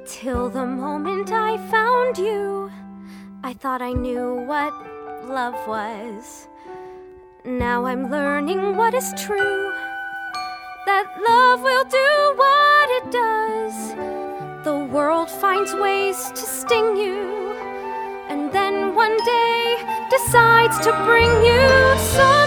Till the moment I found you, I thought I knew what love was. Now I'm learning what is true, that love will do what it does. The world finds ways to sting you, and then one day decides to bring you some